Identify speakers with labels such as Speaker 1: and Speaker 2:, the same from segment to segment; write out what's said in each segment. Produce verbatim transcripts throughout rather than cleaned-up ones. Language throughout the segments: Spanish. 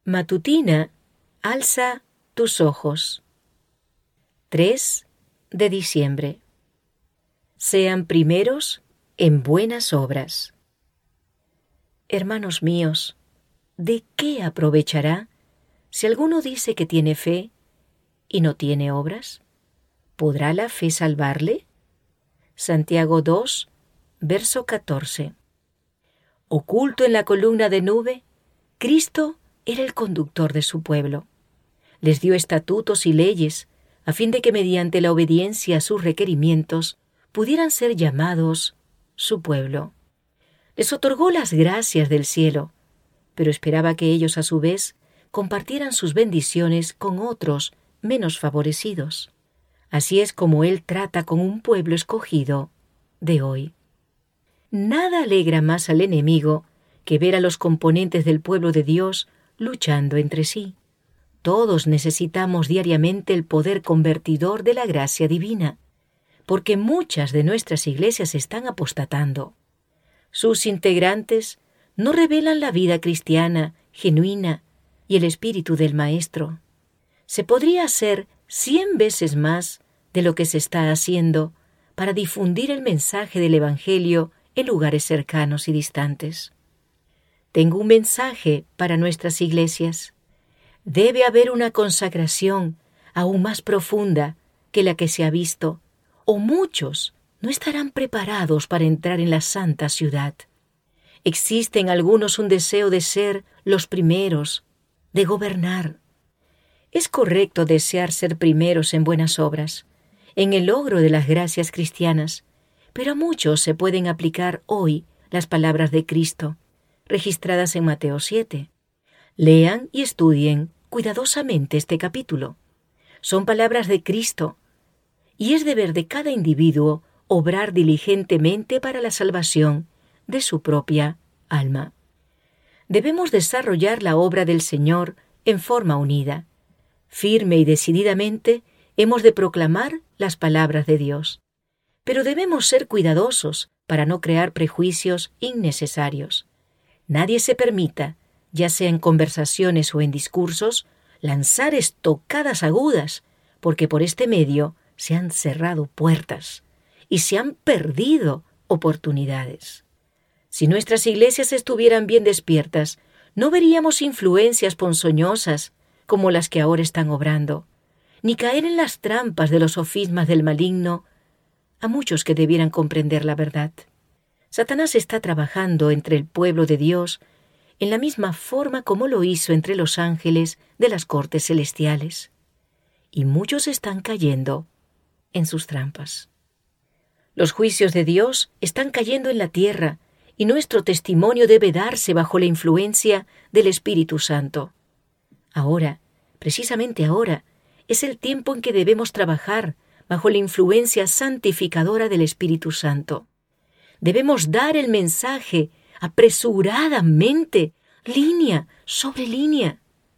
Speaker 1: Matutina, alza tus ojos. tres de diciembre. Sean primeros en buenas obras. Hermanos míos, ¿de qué aprovechará si alguno dice que tiene fe y no tiene obras? ¿Podrá la fe salvarle? Santiago dos, verso catorce. Oculto en la columna de nube, Cristo era el conductor de su pueblo. Les dio estatutos y leyes a fin de que mediante la obediencia a sus requerimientos pudieran ser llamados su pueblo. Les otorgó las gracias del cielo, pero esperaba que ellos a su vez compartieran sus bendiciones con otros menos favorecidos. Así es como Él trata con un pueblo escogido de hoy. Nada alegra más al enemigo que ver a los componentes del pueblo de Dios luchando entre sí. Todos necesitamos diariamente el poder convertidor de la gracia divina, porque muchas de nuestras iglesias están apostatando. Sus integrantes no revelan la vida cristiana, genuina y el espíritu del Maestro. Se podría hacer cien veces más de lo que se está haciendo para difundir el mensaje del Evangelio en lugares cercanos y distantes. Tengo un mensaje para nuestras iglesias. Debe haber una consagración aún más profunda que la que se ha visto, o muchos no estarán preparados para entrar en la santa ciudad. Existe en algunos un deseo de ser los primeros, de gobernar. Es correcto desear ser primeros en buenas obras, en el logro de las gracias cristianas, pero a muchos se pueden aplicar hoy las palabras de Cristo, registradas en Mateo siete. Lean y estudien cuidadosamente este capítulo. Son palabras de Cristo, y es deber de cada individuo obrar diligentemente para la salvación de su propia alma. Debemos desarrollar la obra del Señor en forma unida. Firme y decididamente hemos de proclamar las palabras de Dios. Pero debemos ser cuidadosos para no crear prejuicios innecesarios. Nadie se permita, ya sea en conversaciones o en discursos, lanzar estocadas agudas, porque por este medio se han cerrado puertas y se han perdido oportunidades. Si nuestras iglesias estuvieran bien despiertas, no veríamos influencias ponzoñosas como las que ahora están obrando, ni caer en las trampas de los sofismas del maligno a muchos que debieran comprender la verdad. Satanás está trabajando entre el pueblo de Dios en la misma forma como lo hizo entre los ángeles de las cortes celestiales, y muchos están cayendo en sus trampas. Los juicios de Dios están cayendo en la tierra, y nuestro testimonio debe darse bajo la influencia del Espíritu Santo. Ahora, precisamente ahora, es el tiempo en que debemos trabajar bajo la influencia santificadora del Espíritu Santo. Debemos dar el mensaje apresuradamente, línea sobre línea.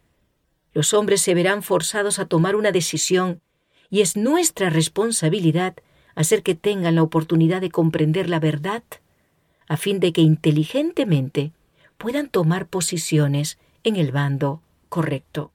Speaker 1: Los hombres se verán forzados a tomar una decisión, y es nuestra responsabilidad hacer que tengan la oportunidad de comprender la verdad, a fin de que inteligentemente puedan tomar posiciones en el bando correcto.